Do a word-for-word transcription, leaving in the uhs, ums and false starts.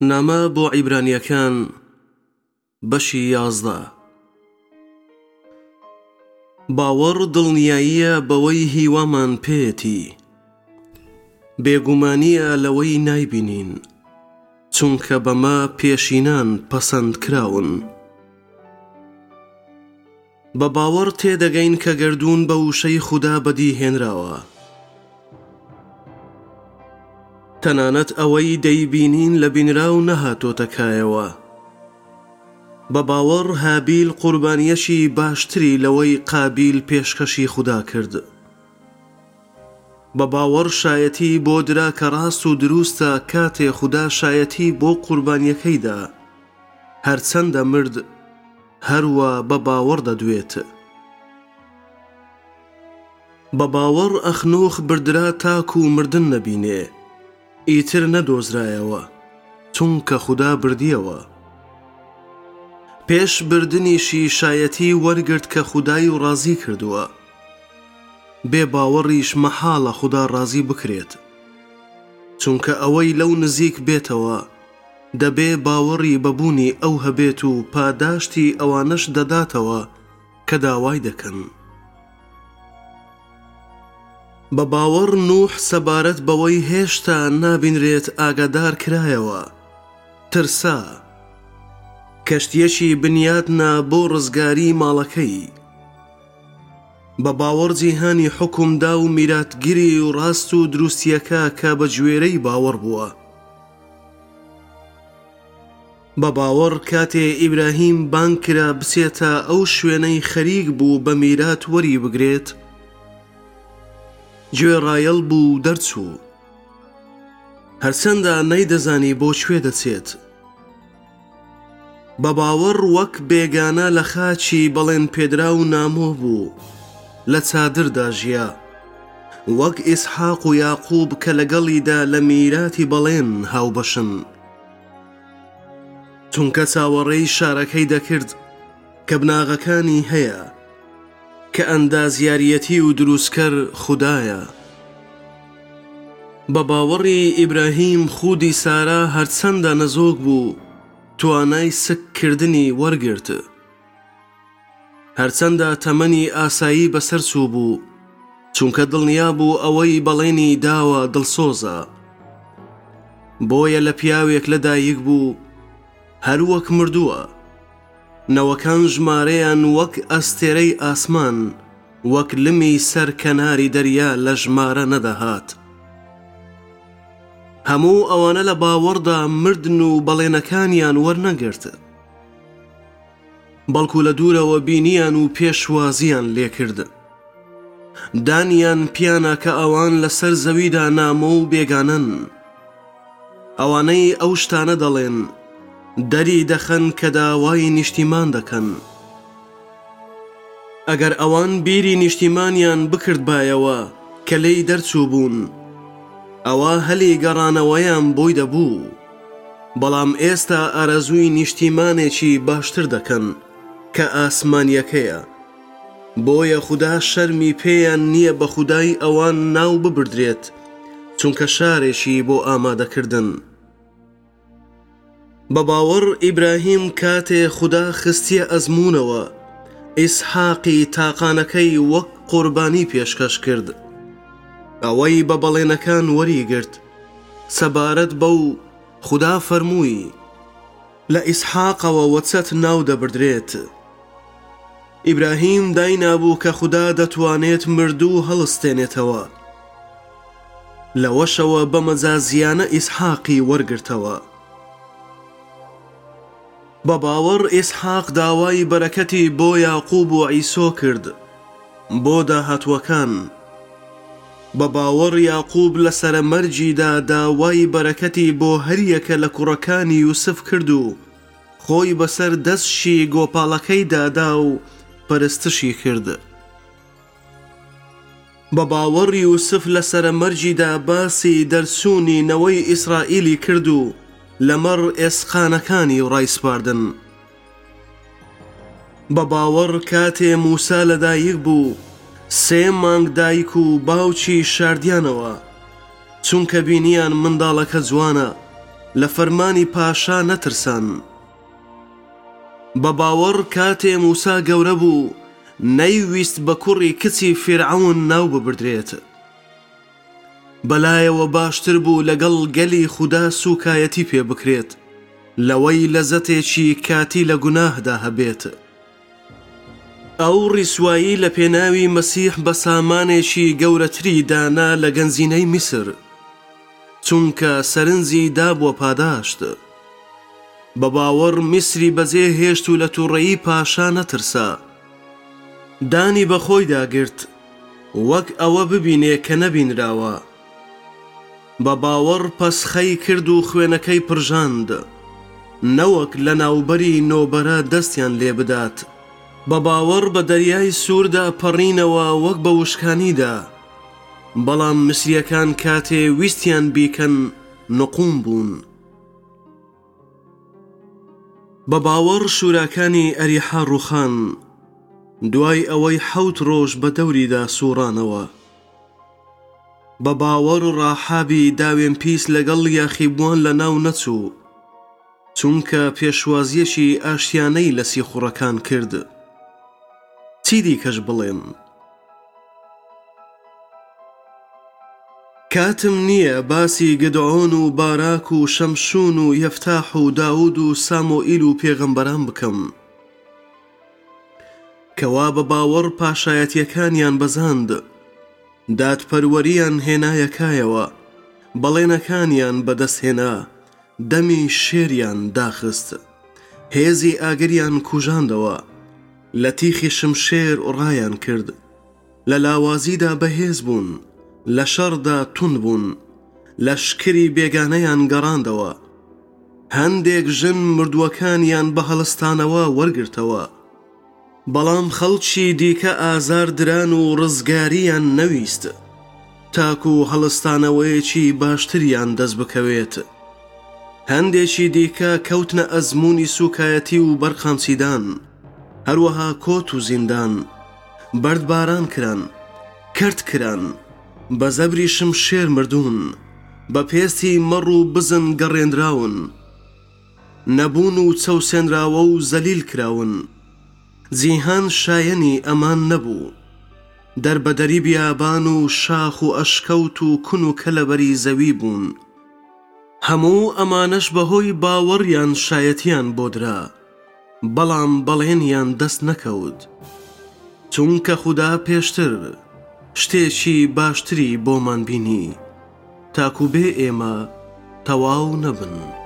نامە بۆ عیبرانیەکان بەشی یازدە. باوەڕ دڵنیاییە بەوەی هیوامان پێیەتی، بێگومانیە لەوەی نایبینین، چونکە بەمە پێشینان پەسەند کراون. بە باوەڕ تێدەگەین کە گەردوون بە وشەی خودا بەدیهێنراوە، تەنانەت ئەوەی دەیبینین لە بینراو نەهاتۆتە کایەوە. بە باوەڕ هابیل قوربانیەشی باشتری لەوەی قابیل پێشکەشی خودا کرد. بە باوەڕ شایەتی بۆ درا کە ڕاست و دروستە کاتێ خودا شایەتی بۆ قوربانیەکەیدا، هەرچەندە مرد هەروە بە باوەڕ دەدوێت. بە باوەڕ ئەخنوخ بردرا تاکو و مردن نەبینێ، ئیتر نەدۆزرایەوە، چونکە خودا بردیەوە. پێش بردنیشی شایەتی وەرگرت کە خودای و ڕازی کردووە، بێ باوەڕیش مەحاڵە خودا ڕازی بکرێت، چونکە ئەوەی لەو نزیک بێتەوە دەبێ باوەڕی بەبوونی ئەو هەبێت و پاداشتی ئەوانەش دەداتەوە کە داوای دەکەن. بە باوەڕ نوح سەبارەت بەوەی هێشتا نابینرێت ئاگادار کرایەوە، ترسا، کەشتیەکی بنیاتنا بۆ ڕزگاری ماڵەکەی. بە باوەڕ جیهانی حکومدا و میراتگیری و ڕاست و دروستیەکە کە بە گوێرەی باوەڕ بووە. بە باوەڕ کاتێ ئیبراهیم بانگ کرا بچێتە ئەو شوێنەی خەریک بوو بە میرات وەری بگرێت، گوێ ڕایەڵ بوو دەرچوو، هەرچەندە نەیدەزانی بۆ کوێ دەچێت. بە باوەڕ وەک بێگانە لە خاچی بەڵێن پێدرا و نامۆ بوو، لە چادردا ژیا، وەک ئیسحاق و یاقوب کە لەگەڵیدا لە میراتی بەڵێن هاوبەشن، چونکە چاوەڕێی شارەکەی دەکرد کە بناغەکانی هەیە، کە ئەندازیاریەتی و دروستکەر خودایە. بە باوەڕی ئیبراهیم خودی سارا هەرچەندە نەزۆک بوو، توانای سککردنی وەرگرت، هەرچەندە تەمەنی ئاسایی بەسەر چوو بوو، چونکە دڵنیا بوو ئەوەی بەڵێنی داوە دڵسۆزە. بۆیە لە پیاوێک لەدایک بوو، هەروەک مردووە، نەوەکان ژمارەیان وەک ئەستێرەی ئاسمان، وەک لمی سەر کەناری دەریا لە ژمارە نەدەهات. هەموو ئەوانە لە باوەڕدا مردن و بەڵێنەکانیان وەرنەگرت، بەڵکو لە دوورەوە بینیان و پێشوازیان لێکرد. دانیان پیانە کە ئەوان لەسەر زەویدا نامۆ و بێگانن، ئەوانەی ئەو شتانە دەڵێن دەری دەخەن کە داوای نیشتیمان دەکەن. ئەگەر ئەوان بیری نیشتیمانیان بکرد بایەوە کە لێی دەرچوو بوون، ئەوە هەلی گەڕانەوەیان بۆی دەبوو، بەڵام ئێستا ئارەزووی نیشتیمانێکی باشتر دەکەن کە ئاسمانیەکەیە. بۆیە خودا شەرمی پێیان نییە بە خودای ئەوان ناو ببردرێت، چونکە شارێکی بۆ ئامادەکردن. بە باوەڕ ئیبراهیم کاتێ خودا خستیە ئەزموونەوە، ئیسحاقی تاقانەکەی وەک قوربانی پێشکەش کرد. ئەوەی بە بەڵێنەکان وەریگرت، سەبارەت بەو خودا فەرمووی لە ئیسحاقەوە وەچەت ناو دەبردرێت. ئیبراهیم داینابوو کە خودا دەتوانێت مردوو هەڵستێنێتەوە، لەوەشەوە بە مەجازیانە ئیسحاقی وەرگرتەوە. بە باوەڕ ئیسحاق داوای بەرەکەتی بۆ یاقوب و عیسۆ کرد بۆ داهاتوەکان. بە باوەڕ یاقوب لە سەرمەرجیدا داوای بەرەکەتی بۆ هەریەکە لە کوڕەکانی یوسف کرد و خۆی بەسەر دەستشی گۆپاڵەکەی دادا و پەرستشی کرد. بە باوەڕ یوسف لە سەرمەرجیدا باسی دەرچوونی نەوەی ئیسرائیلی کرد و لەمەڕ ئێسقانەکانی ڕایسپاردن. بە باوەڕ کاتێ موسا لەدایک بوو، سێ مانگ دایک و باوکی شاردیانەوە، چونکە بینیان منداڵەکە جوانە، لە فەرمانی پاشا نەترسان. بە باوەڕ کاتێ موسا گەورە بوو نەیویست بە کوڕی کچی فیرعەون ناو ببردرێت. بەلایەوە باشتر بوو لەگەڵ گەلی خودا سوکایەتی پێ بکرێت لەوەی لەزەتێکی کاتی لە گوناهدا هەبێت. ئەو ڕیسوایی لە پێناوی مەسیح بە سامانێکی گەورەتری دانا لە گەنجینەی میسر، چونکە سەرنجی دابووە پاداشت. بە باوەڕ میسری بەجێ هێشت و لە تووڕەیی پاشا نەترسا. دانی بەخۆی داگرت وەک ئەوە ببینێ کە نەبینراوە. بە باوەڕ پەسخەی کرد و خوێنەکەی پڕژاند، نەوەک لە ناوبەری نۆبەرە دەستیان لێ بدات. بە باوەڕ بە دەریای سووردا پەڕینەوە وەک بە وشکانیدا، بەڵام مسریەکان کاتێ ویستیان بیکەن نقوم بوون. بە باوەڕ شوراکانی ئەریحا ڕووخان دوای ئەوەی حەوت ڕۆژ بە دەوریدا سوڕانەوە. بە باوەڕ ڕاحابی داوێن پیس لەگەڵ یاخیبووان لە ناو نەچوو، چونکە پێشوازیەکی ئاشتیانەی لە سیخوڕەکان کرد. چی دیکەش بڵێم؟ کاتم نییە باسی گدعۆن و باراک و شەمشون و یەفتاح و داود و سامۆئیل و پێغەمبەران بکەم، کەوا بە باوەڕ پاشایەتیەکانیان بەزاند، دادپەروەریان هێنایەکایەوە، بەڵێنەکانیان بەدەستهێنا، دەمی شێریان داخست، هێزی ئاگریان کوژاندەوە، لە تیخی شمشێر ڕایان کرد، لە لاوازیدا بەهێز بوون، لە شەڕدا تون بوون، لە شکری بێگانەیان گەڕاندەوە، هەندێک ژن مردووەکانیان بە هەڵستانەوە وەرگرتەوە، بەڵام خەڵکی دیکە ئازار دران و ڕزگاریان نەویست تاکو هەڵستانەوەیەکی باشتریان دەست بکەوێت. هەندێکی دیکە کەوتنە ئەزموونی سوکایەتی و بەرخامچیدان، هەروەها کۆت و زیندان، بەردباران کران، کرد کران، بە زەبری شمشێر مردوون، بە پێستی مەڕ و بزن گەڕێنراون، نەبوون و چەوسێنراوە و زەلیل کراون. جیهان شایەنی ئەمان نەبوو، دەربەدەری بیابان و شاخ و ئەشکەوت و کون و کەلەبەری زەوی بوون. هەموو ئەمانەش بەهۆی باوەڕیان شایەتیان بۆدرا، بەڵام بەڵێنیان دەست نەکەوت، چونکە خودا پێشتر شتێکی باشتری بۆمان بینی تاکو بێ ئێمە تەواو نەبن.